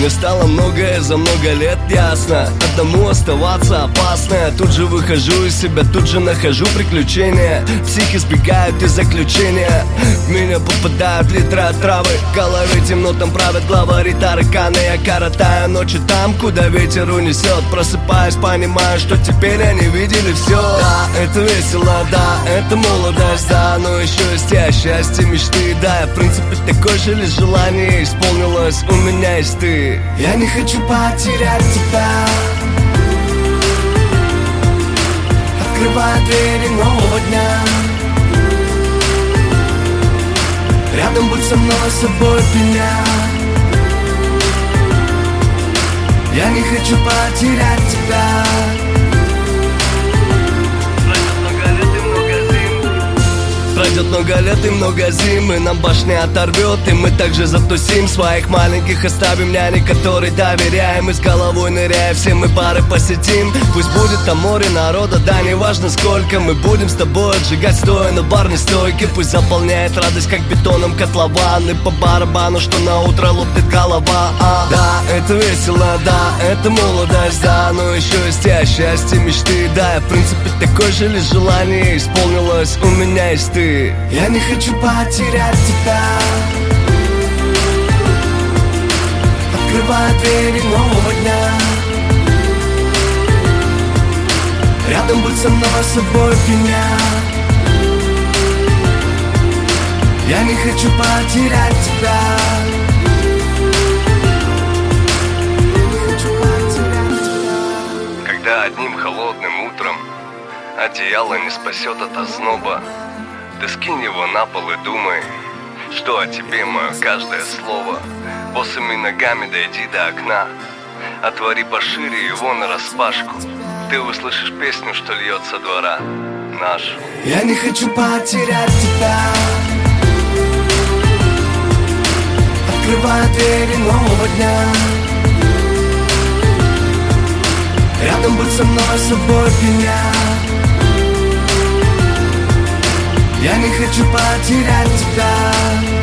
Мне стало многое за много лет ясно. Одному оставаться опасно. Я тут же выхожу из себя, тут же нахожу приключения. Психи сбегают из заключения. В меня попадают литры отравы. В голове темно, там правят главари тараканы. Я коротаю ночи там, куда ветер унесет. Просыпаюсь, понимаю, что теперь они видели все. Да, это весело, да, это молодость, да. Но еще есть я, счастье, мечты. Да, я в принципе такой же, лишь желание исполнилось. У меня есть ты. Я не хочу потерять тебя. Открываю двери нового дня. Рядом будь со мной, с собой меня. Я не хочу потерять тебя. Пройдет много лет и много зим, и нам башня оторвет, и мы также затусим. Своих маленьких оставим нянек, которой доверяем, и с головой ныряя все мы бары посетим. Пусть будет там море народа, да неважно сколько. Мы будем с тобой отжигать стоя на барной стойке. Пусть заполняет радость, как бетоном котлован, и по барабану, что на утро лопнет голова. Да, это весело, да, это молодость, да. Но еще есть я, счастье, мечты. Да, я в принципе такой же, лишь желание исполнилось. У меня есть ты. Я не хочу потерять тебя. Открываю двери нового дня. Рядом будь со мной, с собой меня. Я не хочу потерять тебя. Когда одним холодным утром одеяло не спасет от озноба, ты скинь его на пол и думай, что о тебе мое каждое слово. Босыми ногами дойди до окна, отвори пошире его нараспашку. Ты услышишь песню, что льет со двора нашу. Я не хочу потерять тебя. Открываю двери нового дня. Рядом будь со мной, с собой меня. Я не хочу потерять тебя.